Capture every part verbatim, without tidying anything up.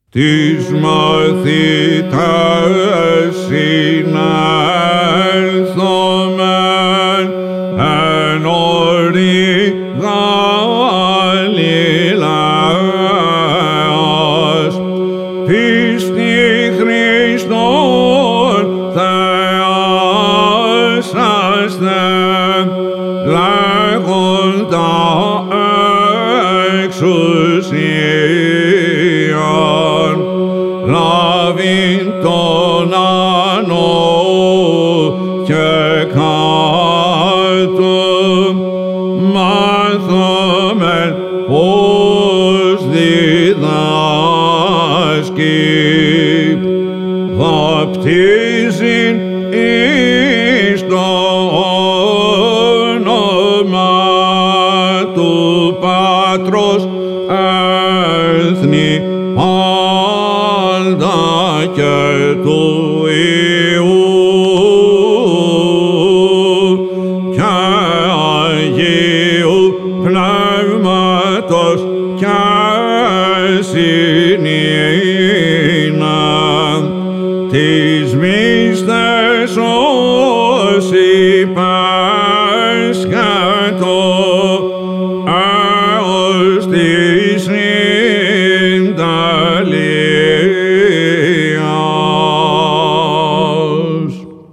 Τις μαθητές συνέλθομεν εν όρη Γαλιλαίας, πίστη Χριστόν θεάσαστε, λέγοντα εξουσίαν, λάβειν τον ανώ και κάτω, μάθομεν πως διδάσκει, βαπτίζειν εις το όνομα του Πατρός έθνη πάντα και του Υιού και Αγίου Πνεύματος και συνείνα τις μύστες ως υπέσχετο έως της συνταλίας.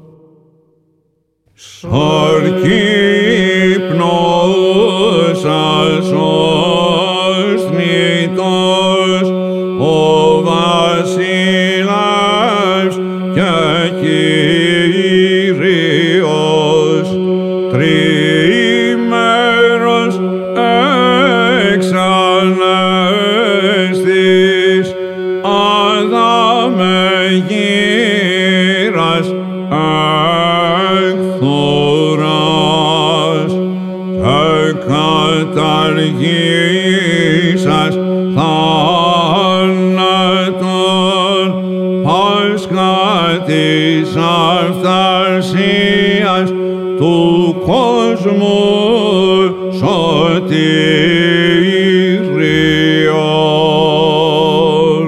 Σαρκύπνωσας ως θνητός ο βασιλεύς και Κύριος, τριήμερος εξανέστης, Αδάμε γύρας εκθοράς, και καταργήσας θάνατον, Πάσχα της αυθαρσίας του κόσμου σωτήριον.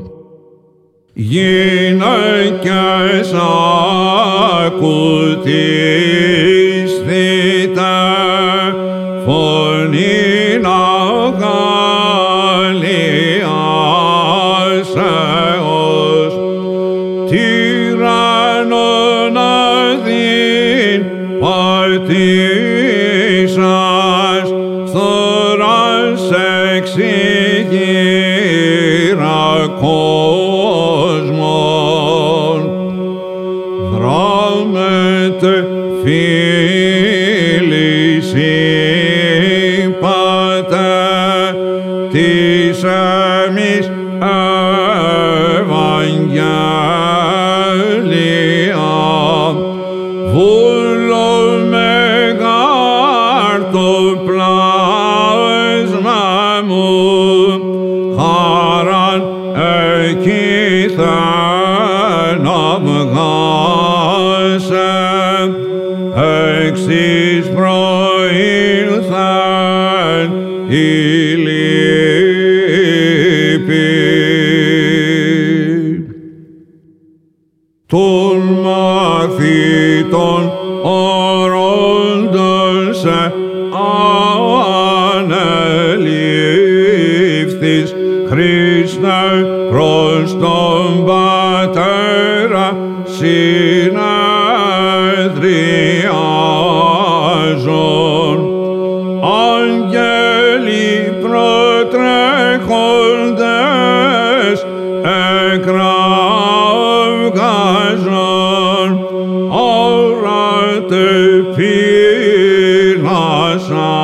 Γυναίκες ακουτίσθητε, φωνήν αγαλιάσεως, τυράννον αδειν παρτίσας, φθοράς εξηγήρα κόσμον. Δράμετε φίλοι σύμπατε, της εμείς Ευαγγέλια, βούλω μεγάρ το πλάσμα μου, χαράν εκεί θα να βγάσε, εξ της προήλθεν η λύπη. Των μαθητών ορώντων σε ανελήφθης, Χριστέ προς τον Πατέρα συνεδριάζων. Άγγελοι προτρέχοντες εκραυγάζων, όρατε φύλασαν.